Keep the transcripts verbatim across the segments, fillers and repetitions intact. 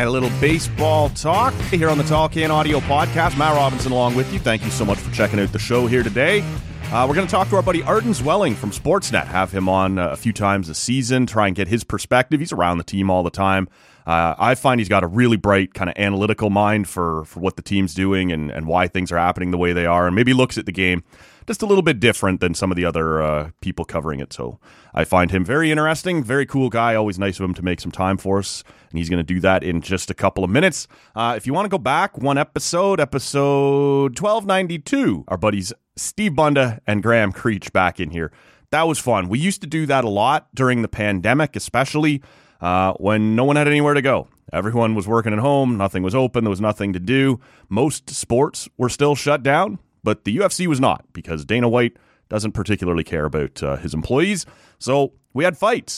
right, a little baseball talk here on the Tall Can Audio Podcast. Matt Robinson along with you. Thank you so much for checking out the show here today. Uh, we're going to talk to our buddy Arden Zwelling from Sportsnet. Have him on uh, a few times a season, try and get his perspective. He's around the team all the time. Uh, I find he's got a really bright kind of analytical mind for, for what the team's doing and, and why things are happening the way they are, and maybe looks at the game just a little bit different than some of the other uh, people covering it. So I find him very interesting, very cool guy. Always nice of him to make some time for us, and he's going to do that in just a couple of minutes. Uh, if you want to go back one episode, episode twelve ninety-two, our buddies Steve Bunda and Graham Creech back in here. That was fun. We used to do that a lot during the pandemic, especially uh, when no one had anywhere to go. Everyone was working at home. Nothing was open. There was nothing to do. Most sports were still shut down, but the U F C was not, because Dana White doesn't particularly care about uh, his employees. So we had fights.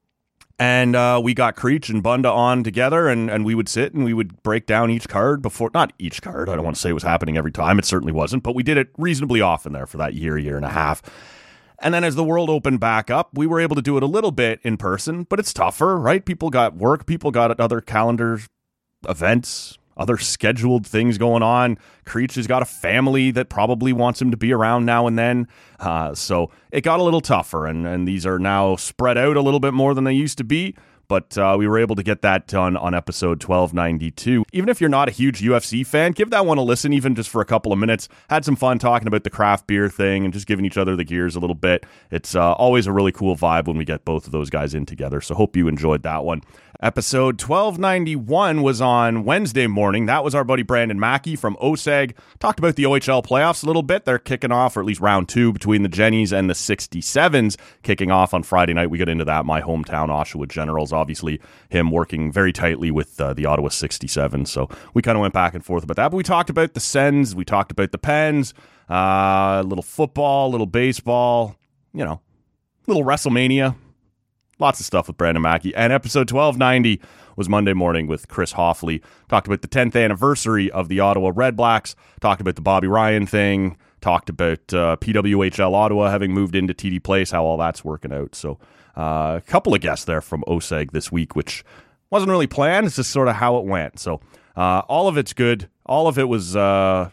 And uh, we got Creech and Bunda on together, and, and we would sit and we would break down each card before, not each card, I don't want to say it was happening every time, it certainly wasn't, but we did it reasonably often there for that year, year and a half. And then as the world opened back up, we were able to do it a little bit in person, but it's tougher, right? People got work, people got other calendars, events, other scheduled things going on. Creech has got a family that probably wants him to be around now and then. Uh, so it got a little tougher, and, and these are now spread out a little bit more than they used to be. But uh, we were able to get that done on episode twelve ninety-two. Even if you're not a huge U F C fan, give that one a listen, even just for a couple of minutes. Had some fun talking about the craft beer thing and just giving each other the gears a little bit. It's uh, always a really cool vibe when we get both of those guys in together. So hope you enjoyed that one. Episode twelve ninety-one was on Wednesday morning. That was our buddy Brandon Mackey from O S E G. Talked about the O H L playoffs a little bit. They're kicking off, or at least round two, between the Jennies and the sixty-sevens, kicking off on Friday night. We get into that. My hometown, Oshawa Generals, obviously him working very tightly with uh, the Ottawa sixty-seven. So we kind of went back and forth about that. But we talked about the Sens. We talked about the Pens. A uh, little football, little baseball, you know, little WrestleMania. Lots of stuff with Brandon Mackey. And episode twelve ninety was Monday morning with Chris Hoffley. Talked about the tenth anniversary of the Ottawa Red Blacks. Talked about the Bobby Ryan thing. Talked about uh, P W H L Ottawa having moved into T D Place, how all that's working out. So uh, a couple of guests there from O S E G this week, which wasn't really planned. It's just sort of how it went. So uh, all of it's good. All of it was, uh,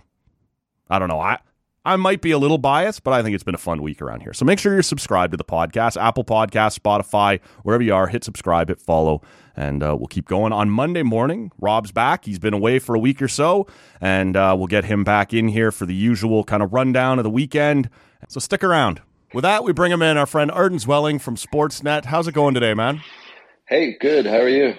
I don't know, I... I might be a little biased, but I think it's been a fun week around here. So make sure you're subscribed to the podcast, Apple Podcasts, Spotify, wherever you are. Hit subscribe, hit follow, and uh, we'll keep going. On Monday morning, Rob's back. He's been away for a week or so, and uh, we'll get him back in here for the usual kind of rundown of the weekend. So stick around. With that, we bring him in, our friend Arden Zwelling from Sportsnet. How's it going today, man? Hey, good. How are you?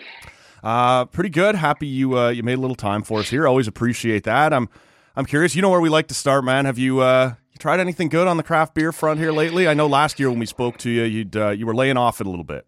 Uh, pretty good. Happy you uh, you made a little time for us here. Always appreciate that. I'm I'm curious, you know where we like to start, man. Have you uh, you tried anything good on the craft beer front here lately? I know last year when we spoke to you, you'd uh, you were laying off it a little bit.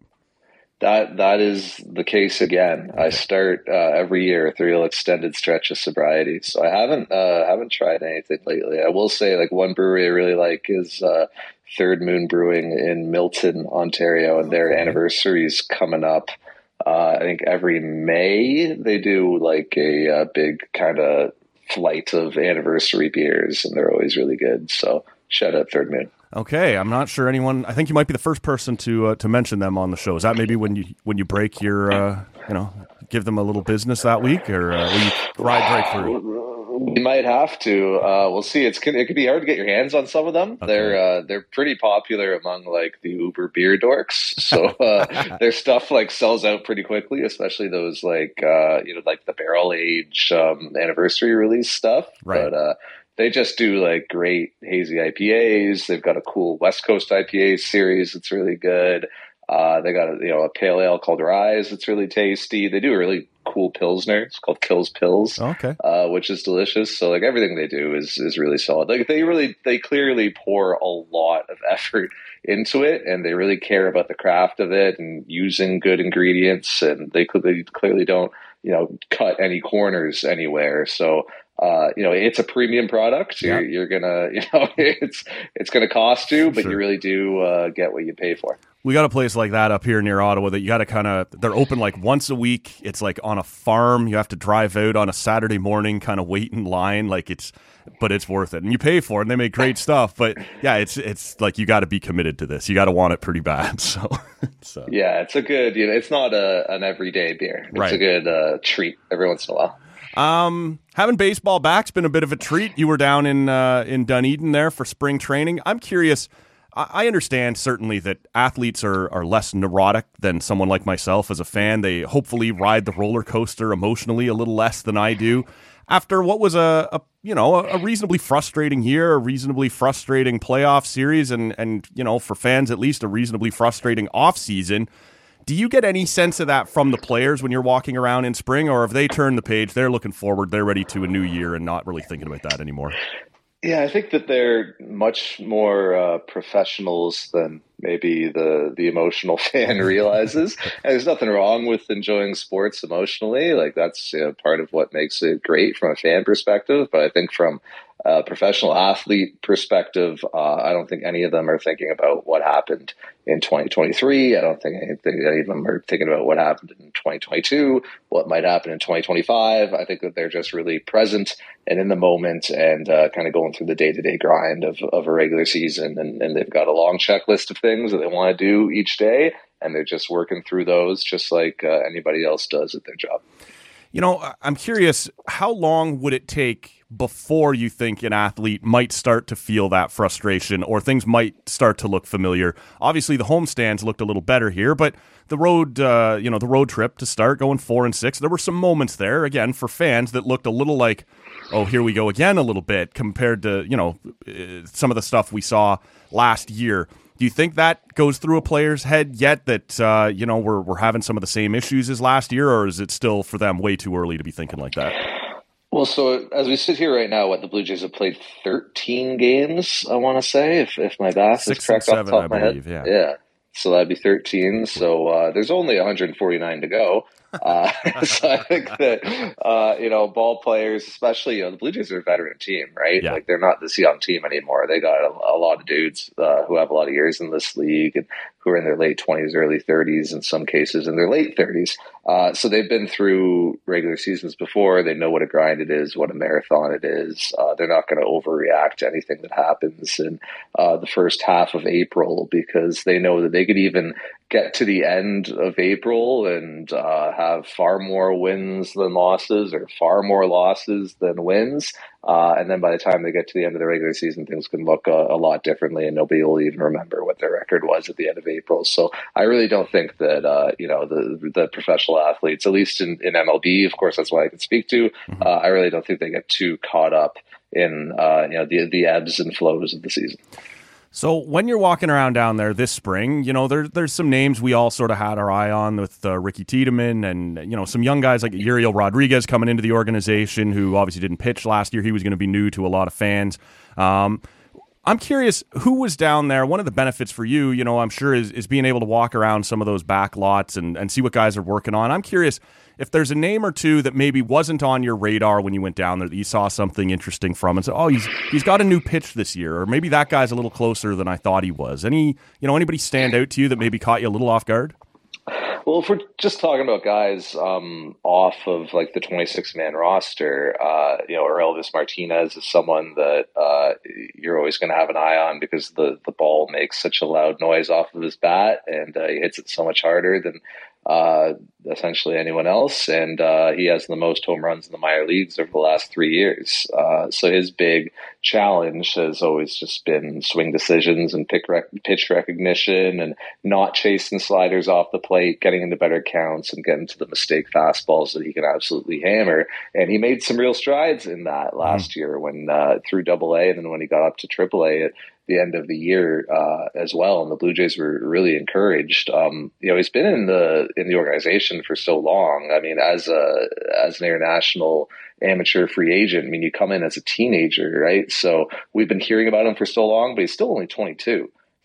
That that is the case again. I start uh, every year with a real extended stretch of sobriety, so I haven't uh, haven't tried anything lately. I will say, like, one brewery I really like is uh, Third Moon Brewing in Milton, Ontario, and their anniversary is coming up. Uh, I think every May they do like a, a big kind of flight of anniversary beers, and they're always really good. So shout out Third Moon. Okay, I'm not sure anyone. I think you might be the first person to uh, to mention them on the show. Is that maybe when you when you break your uh, you know give them a little business that week, or uh, will you ride right through? You might have to. Uh, we'll see. It's it could be hard to get your hands on some of them. Okay. They're uh, they're pretty popular among like the Uber beer dorks. So uh, their stuff like sells out pretty quickly, especially those like uh, you know like the barrel age um, anniversary release stuff. Right. But uh, they just do like great hazy I P As. They've got a cool West Coast I P A series that's really good. Uh, they got a, you know a pale ale called Rise that's really tasty. They do a really cool Pilsner. It's called Kills Pills, okay, uh, which is delicious. So like everything they do is is really solid. Like they really they clearly pour a lot of effort into it, and they really care about the craft of it and using good ingredients. And they, they clearly don't you know cut any corners anywhere. So uh, you know, it's a premium product. You're, yeah. you're gonna, you know, it's it's gonna cost you, but sure. you really do uh, get what you pay for. We got a place like that up here near Ottawa that you got to kind of, they're open like once a week. It's like on a farm. You have to drive out on a Saturday morning, kind of wait in line. Like it's, but it's worth it. And you pay for it and they make great stuff. But yeah, it's it's like you got to be committed to this. You got to want it pretty bad. So, so. Yeah, it's a good, you know, it's not a, an everyday beer. It's right. a good uh, treat every once in a while. Um, having baseball back's been a bit of a treat. You were down in uh, in Dunedin there for spring training. I'm curious. I understand certainly that athletes are, are less neurotic than someone like myself as a fan. They hopefully ride the roller coaster emotionally a little less than I do. After what was a, a you know a reasonably frustrating year, a reasonably frustrating playoff series, and and you know for fans at least a reasonably frustrating off season. Do you get any sense of that from the players when you're walking around in spring, or have they turned the page? They're looking forward. They're ready to a new year and not really thinking about that anymore. Yeah, I think that they're much more uh, professionals than maybe the the emotional fan realizes. And there's nothing wrong with enjoying sports emotionally. Like that's you know, part of what makes it great from a fan perspective. But I think from a professional athlete perspective, uh, I don't think any of them are thinking about what happened in twenty twenty-three. I don't think any, any of them are thinking about what happened in twenty twenty-two, what might happen in twenty twenty-five. I think that they're just really present and in the moment and uh, kind of going through the day-to-day grind of, of a regular season. And, and they've got a long checklist of things that they want to do each day, and they're just working through those just like uh, anybody else does at their job. You know, I'm curious, how long would it take before you think an athlete might start to feel that frustration or things might start to look familiar? Obviously, the homestands looked a little better here, but the road, uh, you know, the road trip to start going four and six, there were some moments there, again, for fans that looked a little like, oh, here we go again a little bit compared to, you know, some of the stuff we saw last year. Do you think that goes through a player's head yet that, uh, you know, we're we're having some of the same issues as last year, or is it still for them way too early to be thinking like that? Well, so as we sit here right now, what the Blue Jays have played thirteen games, I want to say, if if my math Six is correct seven, off the top I of my believe, head. Yeah. yeah. So that'd be thirteen. So uh, there's only one hundred forty-nine to go. Uh, so I think that, uh, you know, ball players, especially, you know, the Blue Jays are a veteran team, right? Yeah. Like they're not this young team anymore. They got a, a lot of dudes uh, who have a lot of years in this league and who are in their late twenties, early thirties, in some cases in their late thirties. Uh, so they've been through regular seasons before. They know what a grind it is, what a marathon it is. Uh, they're not going to overreact to anything that happens in uh, the first half of April because they know that they could even get to the end of April and uh, have far more wins than losses or far more losses than wins. Uh, and then by the time they get to the end of the regular season, things can look a, a lot differently and nobody will even remember what their record was at the end of April. So I really don't think that, uh, you know, the the professional athletes, at least in, in M L B, of course, that's what I can speak to. Mm-hmm. Uh, I really don't think they get too caught up in, uh, you know, the, the ebbs and flows of the season. So when you're walking around down there this spring, you know, there, there's some names we all sort of had our eye on with uh, Ricky Tiedemann and, you know, some young guys like Uriel Rodriguez coming into the organization who obviously didn't pitch last year. He was going to be new to a lot of fans. Um, I'm curious, who was down there? One of the benefits for you, you know, I'm sure is, is being able to walk around some of those back lots and, and see what guys are working on. I'm curious if there's a name or two that maybe wasn't on your radar when you went down there that you saw something interesting from and said, oh, he's he's got a new pitch this year, or maybe that guy's a little closer than I thought he was. Any, you know, anybody stand out to you that maybe caught you a little off guard? Well, if we're just talking about guys um, off of like the twenty-six man roster, uh, you know, Orelvis Martinez is someone that uh, you're always going to have an eye on because the, the ball makes such a loud noise off of his bat and uh, he hits it so much harder than uh, essentially anyone else. And uh, he has the most home runs in the minor leagues over the last three years. Uh, so his big challenge has always just been swing decisions and pick rec- pitch recognition and not chasing sliders off the plate, getting into better counts and getting to the mistake fastballs that he can absolutely hammer. And he made some real strides in that last mm-hmm. year when uh, through Double A, and then when he got up to Triple A at the end of the year uh, as well. And the Blue Jays were really encouraged. Um, you know, he's been in the in the organization for so long. I mean, as a as an international amateur free agent, I mean, you come in as a teenager, right? So we've been hearing about him for so long, but he's still only twenty-two.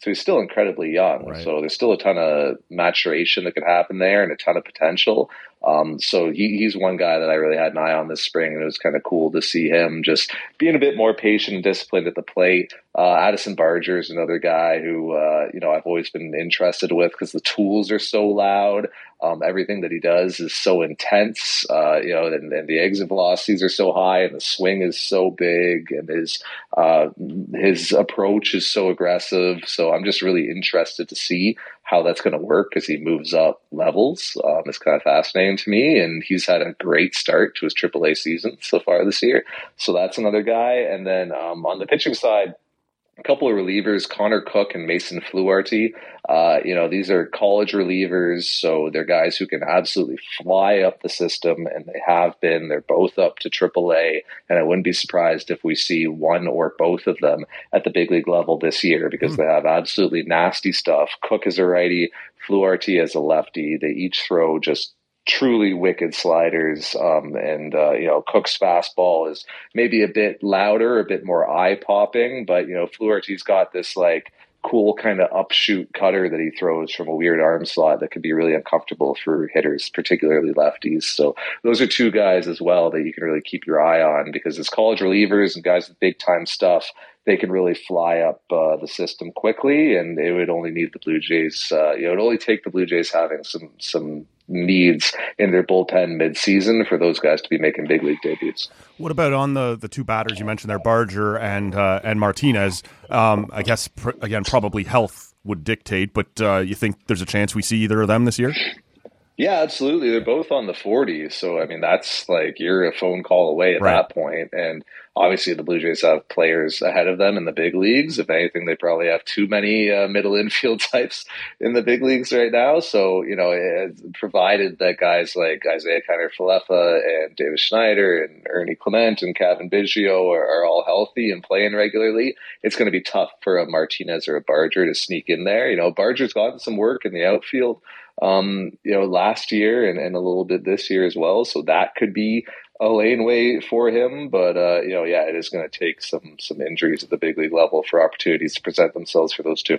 So he's still incredibly young. Right. So there's still a ton of maturation that could happen there and a ton of potential. Um, so he, he's one guy that I really had an eye on this spring, and it was kind of cool to see him just being a bit more patient and disciplined at the plate. Uh, Addison Barger is another guy who, uh, you know, I've always been interested with because the tools are so loud. Um, everything that he does is so intense, uh, you know, and, and the exit velocities are so high, and the swing is so big, and his uh, his approach is so aggressive. So I'm just really interested to see how that's going to work as he moves up levels. Um, it's kind of fascinating to me, and he's had a great start to his triple A season so far this year. So that's another guy. And then um, on the pitching side, a couple of relievers, Connor Cook and Mason Fluharty. Uh, you know, these are college relievers, so they're guys who can absolutely fly up the system, and they have been. They're both up to triple A, and I wouldn't be surprised if we see one or both of them at the big league level this year because mm. they have absolutely nasty stuff. Cook is a righty, Fluharty is a lefty. They each throw just truly wicked sliders, um, and uh, you know, Cook's fastball is maybe a bit louder, a bit more eye-popping, but you know, Fluharty's got this like cool kind of upshoot cutter that he throws from a weird arm slot that could be really uncomfortable for hitters, particularly lefties. So those are two guys as well that you can really keep your eye on, because as college relievers and guys with big time stuff, they can really fly up uh, the system quickly, and it would only need the Blue Jays. Uh, you know, it would only take the Blue Jays having some some needs in their bullpen mid-season for those guys to be making big league debuts. What about on the, the two batters you mentioned there, Barger and uh, and Martinez? Um, I guess pr- again, probably health would dictate, but uh, you think there's a chance we see either of them this year? Yeah, absolutely. They're both on the forties. So, I mean, that's like you're a phone call away at right. that point. And obviously the Blue Jays have players ahead of them in the big leagues. If anything, they probably have too many uh, middle infield types in the big leagues right now. So, you know, it, provided that guys like Isaiah Kiner-Falefa and David Schneider and Ernie Clement and Kevin Biggio are, are all healthy and playing regularly, it's going to be tough for a Martinez or a Barger to sneak in there. You know, Barger's gotten some work in the outfield um, you know, last year and, and a little bit this year as well. So that could be a laneway for him. But, uh, you know, yeah, it is going to take some some injuries at the big league level for opportunities to present themselves for those two.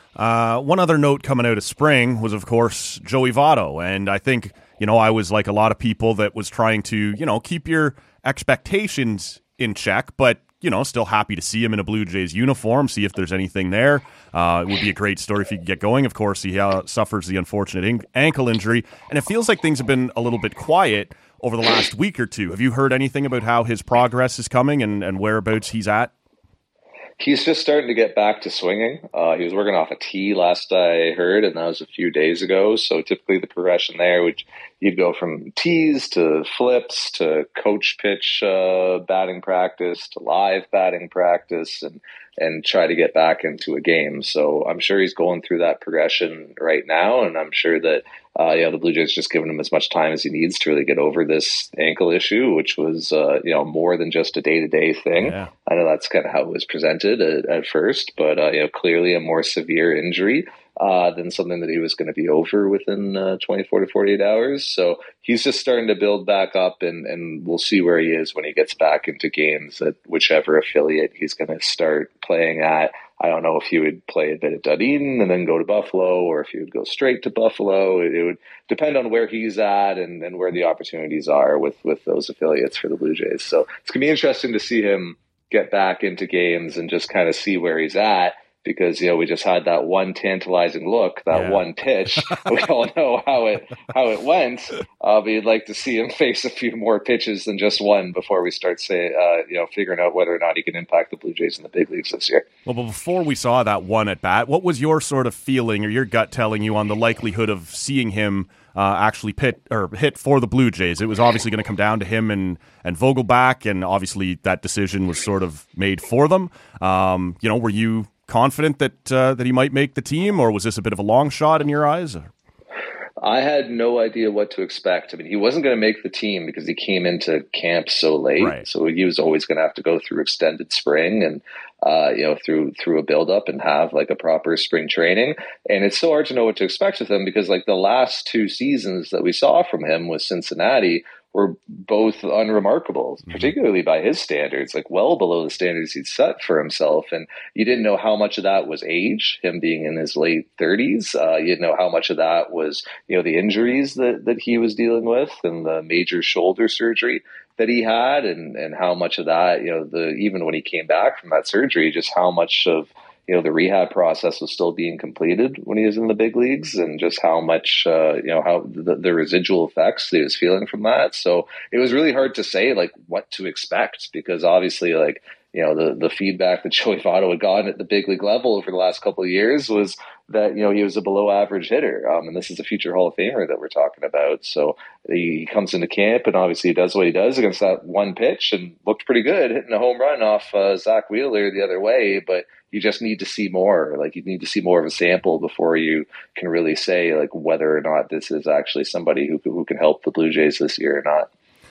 Uh, one other note coming out of spring was, of course, Joey Votto. And I think, you know, I was like a lot of people that was trying to, you know, keep your expectations in check, but you know, still happy to see him in a Blue Jays uniform, see if there's anything there. Uh, it would be a great story if he could get going. Of course, he uh, suffers the unfortunate in- ankle injury, and it feels like things have been a little bit quiet over the last week or two. Have you heard anything about how his progress is coming and, and whereabouts he's at? He's just starting to get back to swinging. Uh, he was working off a tee last I heard, and that was a few days ago. So typically the progression there, which you'd go from tees to flips to coach pitch uh, batting practice to live batting practice, and and try to get back into a game. So I'm sure he's going through that progression right now, and I'm sure that uh, you know, the Blue Jays just giving him as much time as he needs to really get over this ankle issue, which was uh, you know, more than just a day-to-day thing. Yeah. I know that's kind of how it was presented at, at first, but uh, you know, clearly a more severe injury uh, than something that he was going to be over within uh, twenty-four to forty-eight hours. So he's just starting to build back up, and, and we'll see where he is when he gets back into games at whichever affiliate he's going to start playing at. I don't know if he would play a bit at Dunedin and then go to Buffalo, or if he would go straight to Buffalo. It, it would depend on where he's at and, and where the opportunities are with, with those affiliates for the Blue Jays. So it's going to be interesting to see him get back into games and just kind of see where he's at. Because, you know, we just had that one tantalizing look, that yeah. one pitch. We all know how it how it went. Uh, but you'd like to see him face a few more pitches than just one before we start say, uh, you know, figuring out whether or not he can impact the Blue Jays in the big leagues this year. Well, but before we saw that one at bat, what was your sort of feeling or your gut telling you on the likelihood of seeing him uh, actually pit or hit for the Blue Jays? It was obviously going to come down to him and and Vogelbach, and obviously that decision was sort of made for them. Um, you know, were you confident that uh, that he might make the team, or was this a bit of a long shot in your eyes? I had no idea what to expect. I mean, he wasn't going to make the team because he came into camp so late. Right. So he was always going to have to go through extended spring and, uh, you know, through through a buildup and have like a proper spring training. And it's so hard to know what to expect with him because like the last two seasons that we saw from him with Cincinnati were both unremarkable, particularly by his standards, like well below the standards he'd set for himself. And you didn't know how much of that was age, him being in his late thirties. Uh, you didn't know how much of that was, you know, the injuries that, that he was dealing with and the major shoulder surgery that he had, and, and how much of that, you know, the even when he came back from that surgery, just how much of, you know, the rehab process was still being completed when he was in the big leagues, and just how much, uh, you know, how the, the residual effects that he was feeling from that. So it was really hard to say like what to expect, because obviously, like, you know, the, the feedback that Joey Votto had gotten at the big league level over the last couple of years was that, you know, he was a below average hitter. Um, and this is a future Hall of Famer that we're talking about. So he comes into camp and obviously he does what he does against that one pitch and looked pretty good, hitting a home run off uh, Zach Wheeler the other way. But you just need to see more. Like, you need to see more of a sample before you can really say like whether or not this is actually somebody who who can help the Blue Jays this year or not.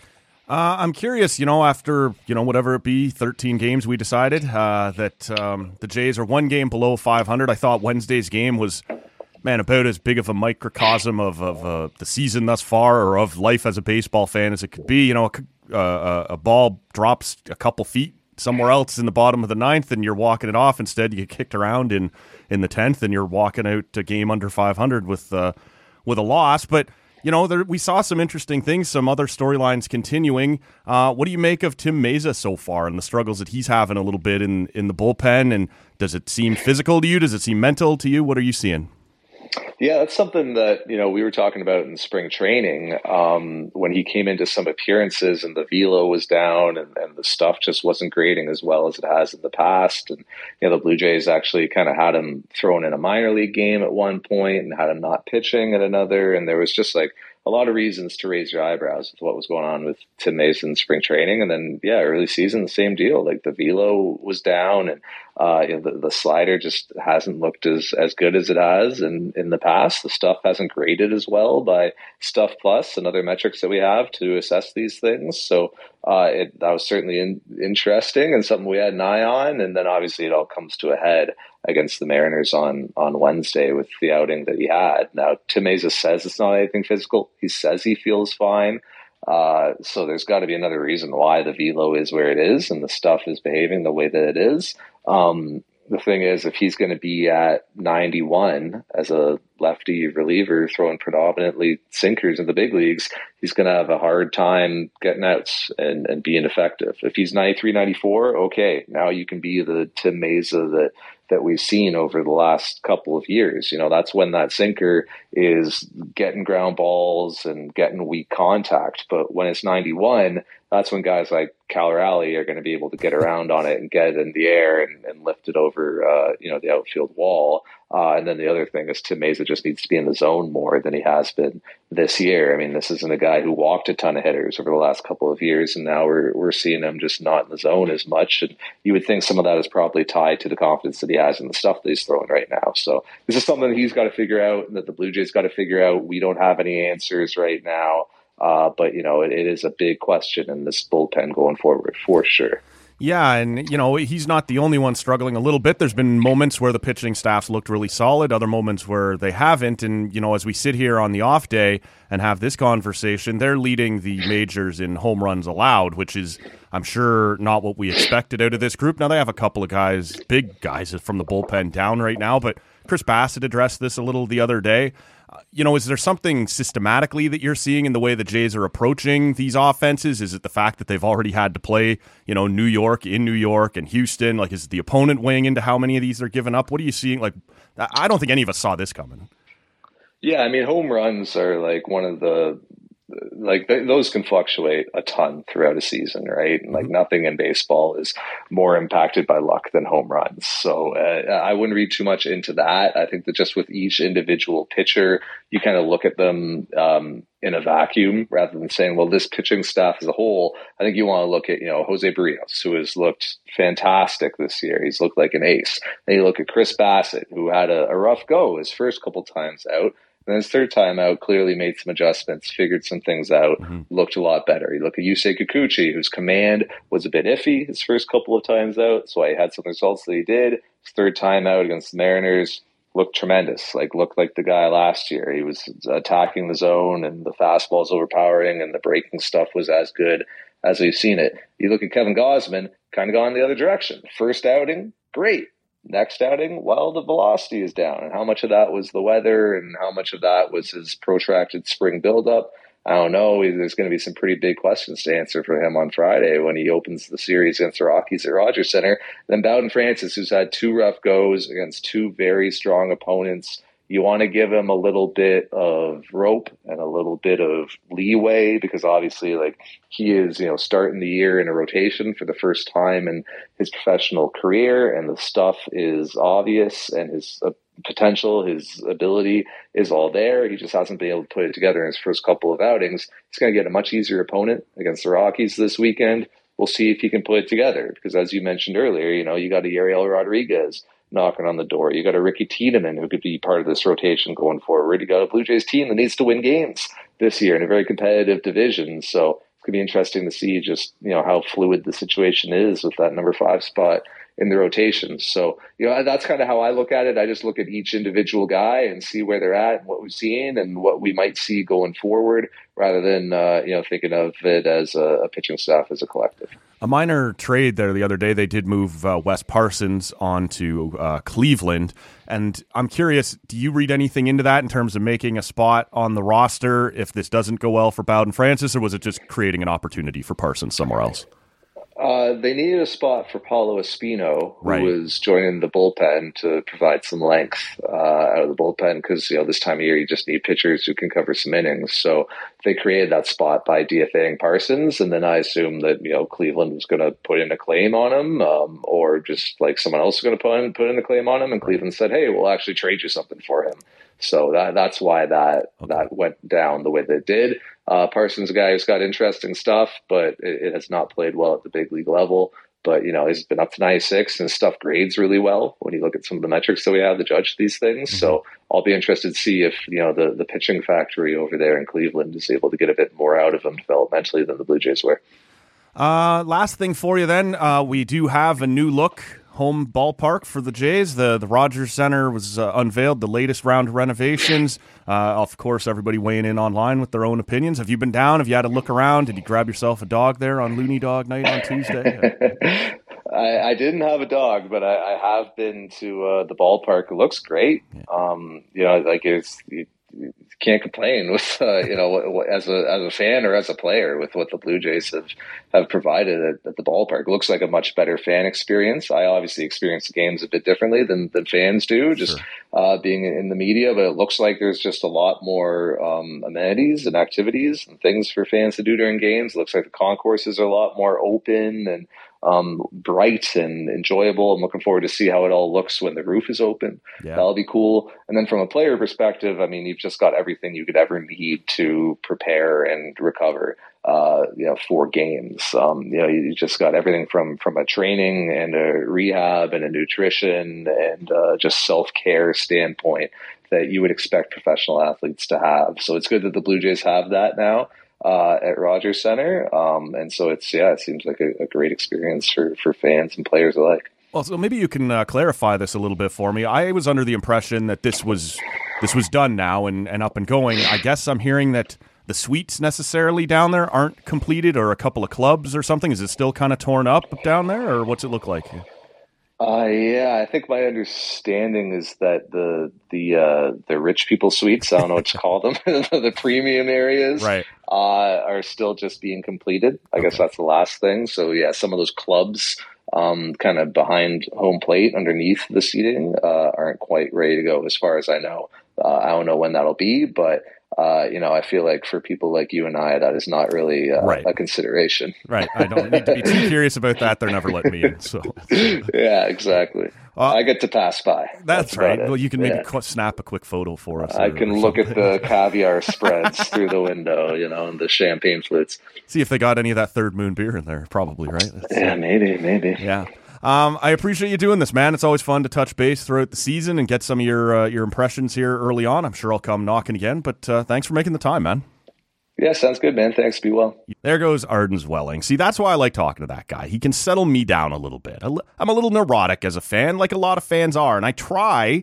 Uh, I'm curious, you know, after, you know, whatever it be, thirteen games, we decided uh, that um, the Jays are one game below five hundred. I thought Wednesday's game was, man, about as big of a microcosm of, of uh, the season thus far, or of life as a baseball fan as it could be. You know, a, a, a ball drops a couple feet somewhere else in the bottom of the ninth, and you're walking it off. Instead, you get kicked around in, in the tenth, and you're walking out a game under five hundred with uh, with a loss. But you know, there, we saw some interesting things, some other storylines continuing. Uh, what do you make of Tim Mayza so far and the struggles that he's having a little bit in, in the bullpen? And does it seem physical to you? Does it seem mental to you? What are you seeing? Yeah, that's something that, you know, we were talking about in spring training um, when he came into some appearances and the velo was down and, and the stuff just wasn't grading as well as it has in the past. And, you know, the Blue Jays actually kind of had him thrown in a minor league game at one point and had him not pitching at another. And there was just like a lot of reasons to raise your eyebrows with what was going on with Tim Mayza in spring training. And then, yeah, early season, the same deal. Like the velo was down and uh, you know, the, the slider just hasn't looked as, as good as it has in, in the past. The stuff hasn't graded as well by Stuff Plus and other metrics that we have to assess these things. So uh, it, that was certainly in, interesting and something we had an eye on. And then obviously it all comes to a head against the Mariners on, on Wednesday with the outing that he had. Now, Tim Mayza says it's not anything physical. He says he feels fine. Uh, so there's got to be another reason why the velo is where it is and the stuff is behaving the way that it is. Um, the thing is, if he's going to be at ninety-one as a lefty reliever throwing predominantly sinkers in the big leagues, he's going to have a hard time getting outs and, and being effective. If he's ninety-three, ninety-four, okay, now you can be the Tim Mayza that that we've seen over the last couple of years. You know, that's when that sinker is getting ground balls and getting weak contact. But when it's ninety-one, that's when guys like Cal Raleigh are going to be able to get around on it and get it in the air and, and lift it over, uh, you know, the outfield wall. Uh, and then the other thing is Tim Mayza just needs to be in the zone more than he has been this year. I mean, this isn't a guy who walked a ton of hitters over the last couple of years, and now we're we're seeing him just not in the zone as much. And you would think some of that is probably tied to the confidence that he has in the stuff that he's throwing right now. So this is something that he's got to figure out and that the Blue Jays got to figure out. We don't have any answers right now. Uh, but, you know, it, it is a big question in this bullpen going forward, for sure. Yeah, and, you know, he's not the only one struggling a little bit. There's been moments where the pitching staff's looked really solid, other moments where they haven't. And, you know, as we sit here on the off day and have this conversation, they're leading the majors in home runs allowed, which is, I'm sure, not what we expected out of this group. Now, they have a couple of guys, big guys from the bullpen down right now, but Chris Bassett addressed this a little the other day. Uh, you know, is there something systematically that you're seeing in the way the Jays are approaching these offenses? Is it the fact that they've already had to play, you know, New York in New York and Houston? Like, is the opponent weighing into how many of these are giving up? What are you seeing? Like, I don't think any of us saw this coming. Yeah, I mean, home runs are like one of the, like th- those can fluctuate a ton throughout a season, right? And like mm-hmm. nothing in baseball is more impacted by luck than home runs. So uh, I wouldn't read too much into that. I think that just with each individual pitcher, you kind of look at them um, in a vacuum rather than saying, well, this pitching staff as a whole. I think you want to look at, you know, Jose Barrios, who has looked fantastic this year. He's looked like an ace. Then you look at Chris Bassett, who had a, a rough go his first couple times out. And his third time out, clearly made some adjustments, figured some things out, mm-hmm. looked a lot better. You look at Yusei Kikuchi, whose command was a bit iffy his first couple of times out. That's why he had some results that he did. His third time out against the Mariners looked tremendous. Like looked like the guy last year. He was attacking the zone, and the fastball was overpowering, and the breaking stuff was as good as we've seen it. You look at Kevin Gausman, kind of gone the other direction. First outing, great. Next outing, well, the velocity is down. And how much of that was the weather, and how much of that was his protracted spring buildup? I don't know. There's going to be some pretty big questions to answer for him on Friday when he opens the series against the Rockies at Rogers Center. Then Bowden Francis, who's had two rough goes against two very strong opponents. You want to give him a little bit of rope and a little bit of leeway, because obviously, like, he is, you know, starting the year in a rotation for the first time in his professional career, and the stuff is obvious, and his uh, potential, his ability is all there. He just hasn't been able to put it together in his first couple of outings. He's going to get a much easier opponent against the Rockies this weekend. We'll see if he can put it together, because as you mentioned earlier, you know, you got a Yariel Rodriguez knocking on the door. You got a Ricky Tiedemann who could be part of this rotation going forward. You got a Blue Jays team that needs to win games this year in a very competitive division. So it's going to be interesting to see just, you know, how fluid the situation is with that number five spot in the rotation. So, you know, that's kind of how I look at it. I just look at each individual guy and see where they're at and what we've seen and what we might see going forward, rather than, uh, you know, thinking of it as a, a pitching staff as a collective. A minor trade there the other day, they did move uh, Wes Parsons on to uh, Cleveland. And I'm curious, do you read anything into that in terms of making a spot on the roster if this doesn't go well for Bowden Francis, or was it just creating an opportunity for Parsons somewhere else? Uh, they needed a spot for Paulo Espino, who right. was joining the bullpen to provide some length uh, out of the bullpen, because, you know, this time of year you just need pitchers who can cover some innings. So they created that spot by DFAing Parsons, and then I assumed that, you know, Cleveland was going to put in a claim on him, um, or just like someone else was going to put in, put in a claim on him, and Cleveland said, "Hey, we'll actually trade you something for him." So that that's why that okay. that went down the way that it did. Uh, Parsons, a guy who's got interesting stuff, but it, it has not played well at the big league level. But, you know, he's been up to ninety-six, and stuff grades really well when you look at some of the metrics that we have to judge these things. Mm-hmm. So I'll be interested to see if, you know, the, the pitching factory over there in Cleveland is able to get a bit more out of him developmentally than the Blue Jays were. Uh, last thing for you then, uh, we do have a new look home ballpark for the Jays. The the Rogers Center was uh, unveiled, the latest round of renovations. Uh, of course, everybody weighing in online with their own opinions. Have you been down? Have you had a look around? Did you grab yourself a dog there on Looney Dog Night on Tuesday? I, I didn't have a dog, but I, I have been to uh, the ballpark. It looks great. Yeah. Um, you know, like it's. It, You can't complain with, uh, you know, as a as a fan or as a player with what the Blue Jays have, have provided at, at the ballpark. It looks like a much better fan experience. I obviously experience the games a bit differently than, than fans do, just sure. uh, being in the media, but it looks like there's just a lot more um, amenities and activities and things for fans to do during games. It looks like the concourses are a lot more open and um, bright and enjoyable. I'm looking forward to see how it all looks when the roof is open. Yeah. That'll be cool. And then from a player perspective, I mean, you've just got everything you could ever need to prepare and recover, uh, you know, for games. Um, you know, you just got everything from, from a training and a rehab and a nutrition and uh, just self-care standpoint that you would expect professional athletes to have. So it's good that the Blue Jays have that now. Uh, at Rogers Center. Um, and so it's, yeah, it seems like a, a great experience for, for fans and players alike. Well, so maybe you can uh, clarify this a little bit for me. I was under the impression that this was this was done now and, and up and going. I guess I'm hearing that the suites necessarily down there aren't completed, or a couple of clubs or something. Is it still kind of torn up down there, or what's it look like? Uh, yeah, I think my understanding is that the the uh, the rich people suites, I don't know what to call them, the premium areas, right. uh, are still just being completed. I okay. guess that's the last thing. So yeah, some of those clubs um, kind of behind home plate underneath the seating uh, aren't quite ready to go as far as I know. Uh, I don't know when that'll be, but Uh, you know, I feel like for people like you and I, that is not really uh, right. a consideration. Right. I don't need to be too curious about that. They're never letting me in. So, yeah, exactly. Uh, I get to pass by. That's, that's right. Well, you can maybe yeah. qu- snap a quick photo for us. I can look at the caviar spreads through the window, you know, and the champagne flutes. See if they got any of that Third Moon beer in there. Probably, right? That's, yeah, maybe, maybe. Yeah. Um, I appreciate you doing this, man. It's always fun to touch base throughout the season and get some of your uh, your impressions here early on. I'm sure I'll come knocking again, but uh, thanks for making the time, man. Yeah, sounds good, man. Thanks. Be well. There goes Arden Zwelling. See, that's why I like talking to that guy. He can settle me down a little bit. I'm a little neurotic as a fan, like a lot of fans are, and I try...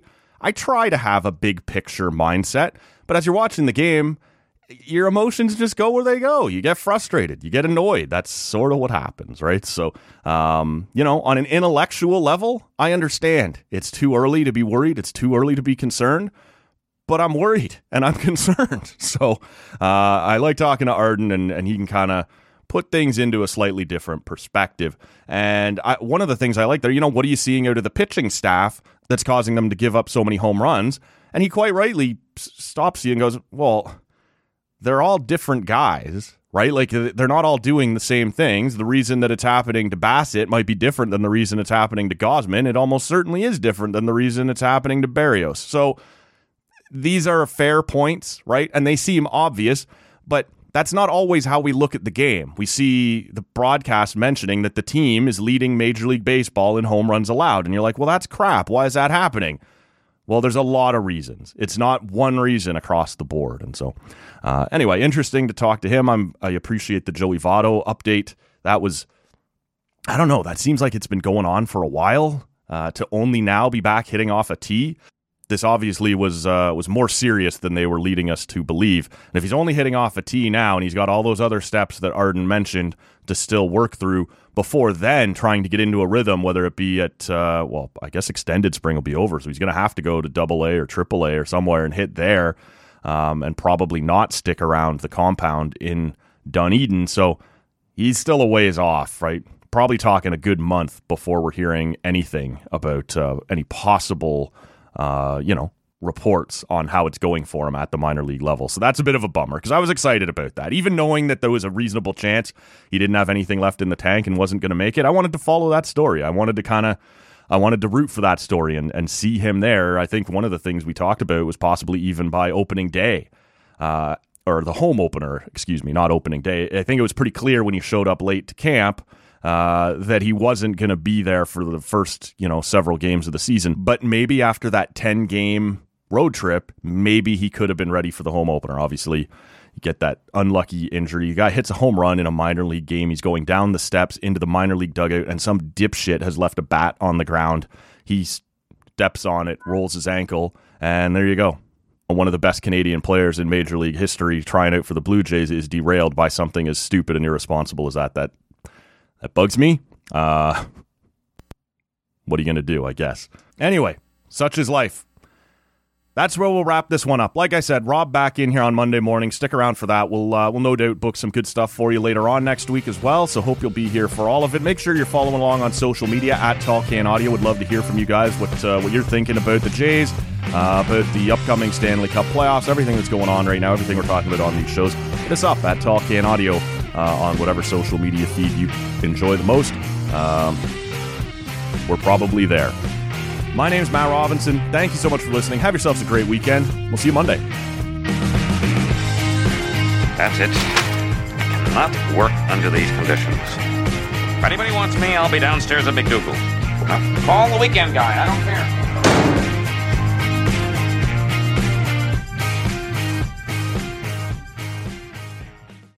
I try to have a big picture mindset, but as you're watching the game, your emotions just go where they go. You get frustrated. You get annoyed. That's sort of what happens, right? So, um, you know, on an intellectual level, I understand. It's too early to be worried. It's too early to be concerned. But I'm worried and I'm concerned. So uh, I like talking to Arden, and, and he can kind of put things into a slightly different perspective. And I, one of the things I like there, you know, what are you seeing out of the pitching staff that's causing them to give up so many home runs? And he quite rightly stops you and goes, well, they're all different guys, right? Like, they're not all doing the same things. The reason that it's happening to Bassett might be different than the reason it's happening to Gausman. It almost certainly is different than the reason it's happening to Berrios. So these are fair points, right? And they seem obvious, but that's not always how we look at the game. We see the broadcast mentioning that the team is leading Major League Baseball in home runs allowed. And you're like, well, that's crap. Why is that happening? Well, there's a lot of reasons. It's not one reason across the board. And so, uh, anyway, interesting to talk to him. I'm, I appreciate the Joey Votto update. That was, I don't know, that seems like it's been going on for a while, uh, to only now be back hitting off a tee. This obviously was uh, was more serious than they were leading us to believe. And if he's only hitting off a tee now, and he's got all those other steps that Arden mentioned to still work through before then trying to get into a rhythm, whether it be at, uh, well, I guess extended spring will be over, so he's going to have to go to double A or triple A or somewhere and hit there, um, and probably not stick around the compound in Dunedin. So he's still a ways off, right? Probably talking a good month before we're hearing anything about uh, any possible Uh, you know, reports on how it's going for him at the minor league level. So that's a bit of a bummer, because I was excited about that. Even knowing that there was a reasonable chance he didn't have anything left in the tank and wasn't going to make it, I wanted to follow that story. I wanted to kind of, I wanted to root for that story and, and see him there. I think one of the things we talked about was possibly even by opening day, uh, or the home opener, excuse me, not opening day. I think it was pretty clear when he showed up late to camp Uh, that he wasn't going to be there for the first, you know, several games of the season. But maybe after that ten-game road trip, maybe he could have been ready for the home opener. Obviously, you get that unlucky injury. The guy hits a home run in a minor league game. He's going down the steps into the minor league dugout, and some dipshit has left a bat on the ground. He steps on it, rolls his ankle, and there you go. One of the best Canadian players in Major League history trying out for the Blue Jays is derailed by something as stupid and irresponsible as that. That That bugs me. Uh, what are you going to do, I guess? Anyway, such is life. That's where we'll wrap this one up. Like I said, Rob back in here on Monday morning. Stick around for that. We'll uh, we'll no doubt book some good stuff for you later on next week as well, so hope you'll be here for all of it. Make sure you're following along on social media at Tall Can Audio. Would love to hear from you guys, what uh, what you're thinking about the Jays, uh, about the upcoming Stanley Cup playoffs, everything that's going on right now, everything we're talking about on these shows. Hit us up at Tall Can Audio uh, on whatever social media feed you enjoy the most. Um, we're probably there. My name's Matt Robinson. Thank you so much for listening. Have yourselves a great weekend. We'll see you Monday. That's it. I cannot work under these conditions. If anybody wants me, I'll be downstairs at McDougal's. Now, call the weekend guy. I don't care.